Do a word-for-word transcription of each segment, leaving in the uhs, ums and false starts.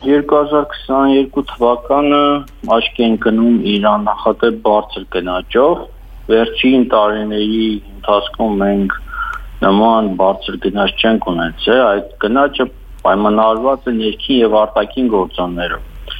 երկու հազար քսաներկու թվականը աչքի են գնում իր աննախադեպ բարձր գնաճով։ Վերջին տարիների ընթացքում մենք նման բարձր գնաճ չենք ունեցել, այդ գնաճը պայմանավորված է ներքին եւ արտաքին գործոններով։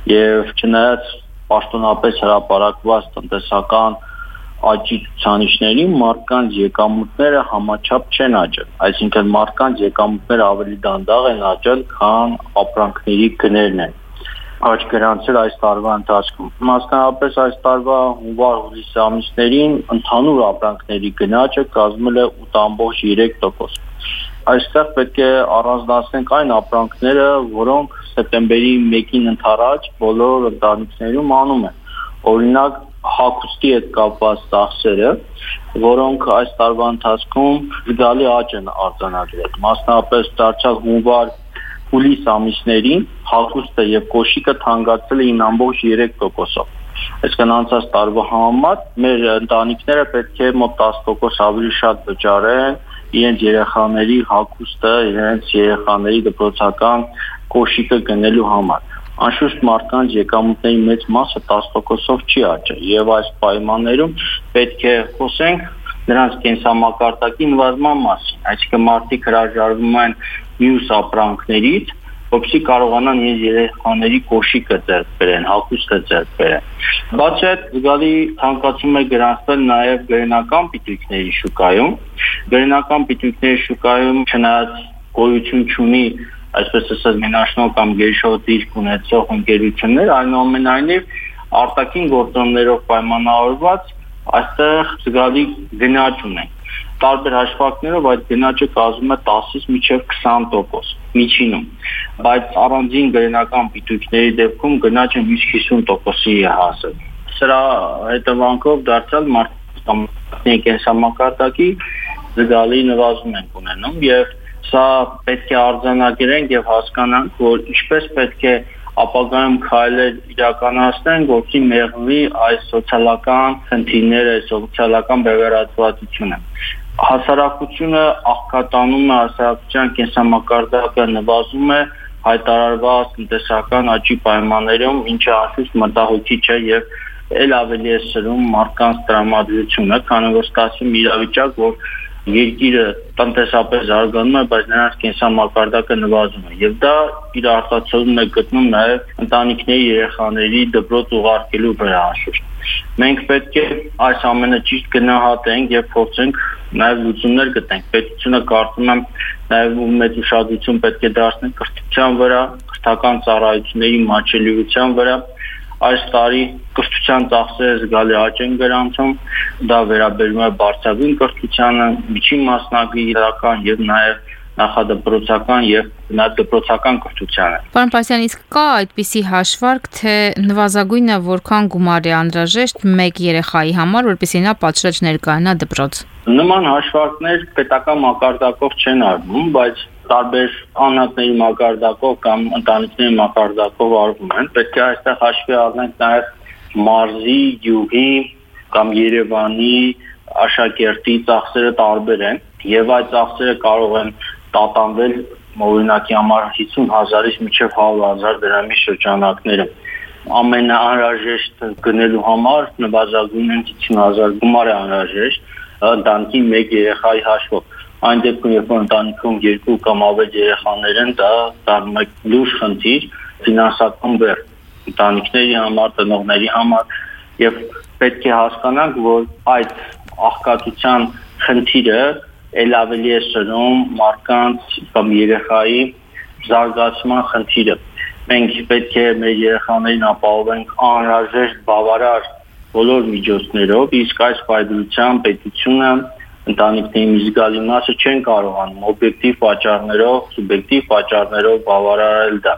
Եվ չնայած պաշտոնապես հրապարակված տնտեսական աճի ցուցանիշներին մարդկանց եկամուտները համաչափ չեն աճել, այսինքն մարդկանց եկամուտները ավելի դանդաղ են աճել, քան ապրանքների գներն են աճ գրանցել այս տարվա ընթացքում։ Մասնավորապես այս տարվա հունվար-հուլիս ամիսներին ընդհանուր ապրանքների գնաճը կազմել է ութ տասնյոթ երեք տոկոս։ Այստեղ պետք է առանձնացնենք այն ապրանքները, որոնք սեպտեմբերի մեկին ընդառաջ բոլոր ընտանիքներում անում են։ Օրինակ հագուստի հետ կապված ծախսերը, որոնք այս տարվա ընթացքում զգալի աճ են արձանագրել։ Մասնավորապես դարձյալ հունվար-հուլիս ամիսներին հագուստը եւ կոշիկը թանկացել էին ամբողջ երեք տոկոսով։ Այսինքն անցած տարվա համեմատ մեր ընտանիքները պետք է մոտ տասը տոկոս ավելի շատ վճարեն իրենց երեխաների հագուստը, իրենց երեխաների դպրոցական կոշիկը գնելու համար։ Անշուշտ մարդկանց եկամուտների մեծ մասը տասը տոկոսով չի աճել եւ այս պայմաններում պետք է խոսենք նրանց կենսամակարդակի նվազման մասին, այսինքն մարդիկ հրաժարվում են մյուս ապրանքներից, որպեսզի կարողանան իրենց երեխաների կոշիկը ձեռք բերեն, հագուստը ձեռք բերեն։ Բացի այդ, զգալի թանկացում է գրանցվել նաեւ գերենական պիտույքների շուկայում։ Գերենական պիտույքների շուկայում չնայած գոյություն չունի այսպես ասած մենաշնորհ կամ գերիշխող դիրք ունեցող ընկերություններ, այնուամենայնիվ արտաքին գործոններով պայմանավորված այստեղ զգալի գնաճ ունեն։ Տարբեր հաշվարկներով այդ գնաճը կազմում է տասից մինչև քսան տոկոս միջինում, բայց առանձին գերենական պիտույքների դեպքում գնաճը մինչև հիսուն տոկոսի է հասել։ Սրա հետևանքով դարձյալ մարդկանց կենսամակարդակի զգալի նվազում են ունենում եւ սա պետք է արձանագրենք եւ հասկանանք, որ ինչպես պետք է ապագայում քայլեր իրականացնեն, որպեսզի մեղվի այս սոցիալական խնդիրները, սոցիալական բևեռացվածությունը։ Հասարակությունը աղքատանում է, հասարակության կենսամակարդակը նվազում է հայտարարված տնտեսական աճի պայմաններում, ինչը անշուշտ մտահոգիչ է եւ ել ավելի է սրում մարդկանց տրամադրությունը, քանի որ ստացվում իրավիճակ, որ երկիրը տնտեսապես զարգանում է, բայց նրանց կենսամակարդակը նվազում է եւ դա իր արտացոլումն է գտնում նաեւ ընտանիքների երեխաների դպրոց ուղարկելու վրա անշուշտ։ Մենք պետք է այս ամենը ճիշտ գնահատենք եւ փորձենք նաեւ լուծումներ գտնենք։ Պետությունը կարծում եմ նաեւ մեծ ուշադրություն պետք է դարձնել կրթության վրա, կրթական ծառայությունների մատչելիության վրա։ Այս տարի կրթության ծախսերը զգալի աճ են գրանցում, դա վերաբերում է բարձրագույն կրթությանը, միջին մասնագիտական եւ նաեւ նախադպրոցական եւ նաեւ դպրոցական կրթությանը։ Պարոն Պասյան, իսկ կա այդպիսի հաշվարկ, թե նվազագույնը որքան գումար է անհրաժեշտ մեկ երեխայի համար, որպեսզի նա պատշաճ ներկայանա դպրոց։ Նման հաշվարկներ պետական մակարդակով չեն արվում, բայց տարբեր անհատների մակարդակով կամ ընտանիքների մակարդակով արվում են։ Պետք է այստեղ հաշվի առնենք նաև մարզի, գյուղի կամ Երևանի, Աշակերտի ծախսերը տարբեր են եւ այդ ծախսերը կարող են տատանվել օրինակի համար հիսուն հազարից մինչև հարյուր հազար դրամի շրջանակներում։ Ամենաանհրաժեշտ գնելու համար նվազագույնն հիսուն հազար գումար է անհրաժեշտ ընտանիքի մեկ երեխայի հաշվով։ Այն դեպքում, երբ որ ընտանիքում երկու կամ ավելի երեխաներ են, դա դառնում է լուրջ խնդիր ֆինանսական բեռ ընտանիքների համար, տնօրինների համար եւ պետք է հասկանանք, որ այդ աղքատության խնդիրը ել ավելի է սրում մարդկանց կամ երեխայի զարգացման խնդիրը։ Մենք պետք է մեր երեխաներին ապահովենք անհրաժեշտ բավարար բոլոր միջոցներով, իսկ այս պայմանությամբ պետությունը ընտանիքների մի զգալի մասը չեն կարողանում օբյեկտիվ պատճառներով, սուբյեկտիվ պատճառներով բավարարել դա։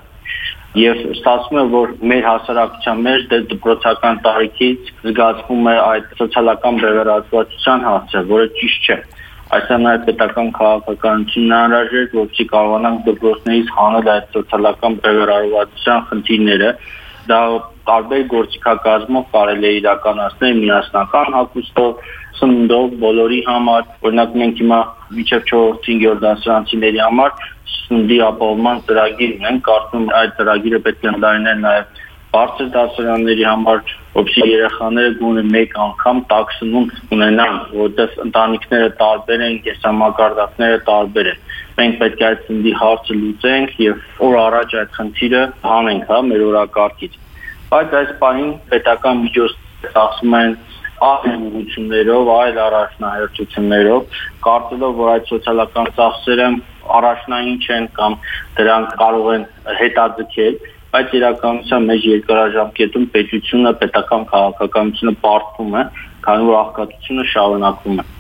Եվ ստացվում է, որ մեր հասարակության մեջ դպրոցական տարիքից զգացվում է այդ սոցիալական բևեռացվածության հարցը, որը ճիշտ չէ։ Այսօր նաև պետական քաղաքականությունն անհրաժեշտ, որպեսզի կարողանանք դպրոցներից հանել այդ սոցիալական բևեռացվածության խնդիրները։ Դա տարբեր գործիքակազմով կարելի է իրականացնել միասնական հագուստով, սննդով բոլորի համար, օրինակ մենք հիմա մինչև չորրորդ-հինգերորդ դասարանցիների համար սննդի ապահովման ծրագիր ունեն, կարծում եմ այդ ծրագիրը պետք է ընդլայնել նաև բարձր դասարանների համար, որպեսզի երեխաները գոնե մեկ անգամ տաք սնունդ ունենան, որտեղ ընտանիքները տարբեր են, կենսամակարդակները տարբեր են։ Մենք պետք է այդ սննդի հարցը լուծենք եւ օր առաջ այդ խնդիրը հանենք, հա, մեր օրակարգից։ Բայց այս պահին պետական միջոցները ասում են այլ ուղղություններով, այլ առաջնահերթություններով, կարծելով, որ այդ սոցիալական ծախսերը առաջնային չեն կամ դրանք կարող են հետաձգել, բայց իրականության մեջ երկարաժամկետում պետությունը, պետական քաղաքականությունը պարտվում է, քանի որ աղքատությունը շարունակվում է։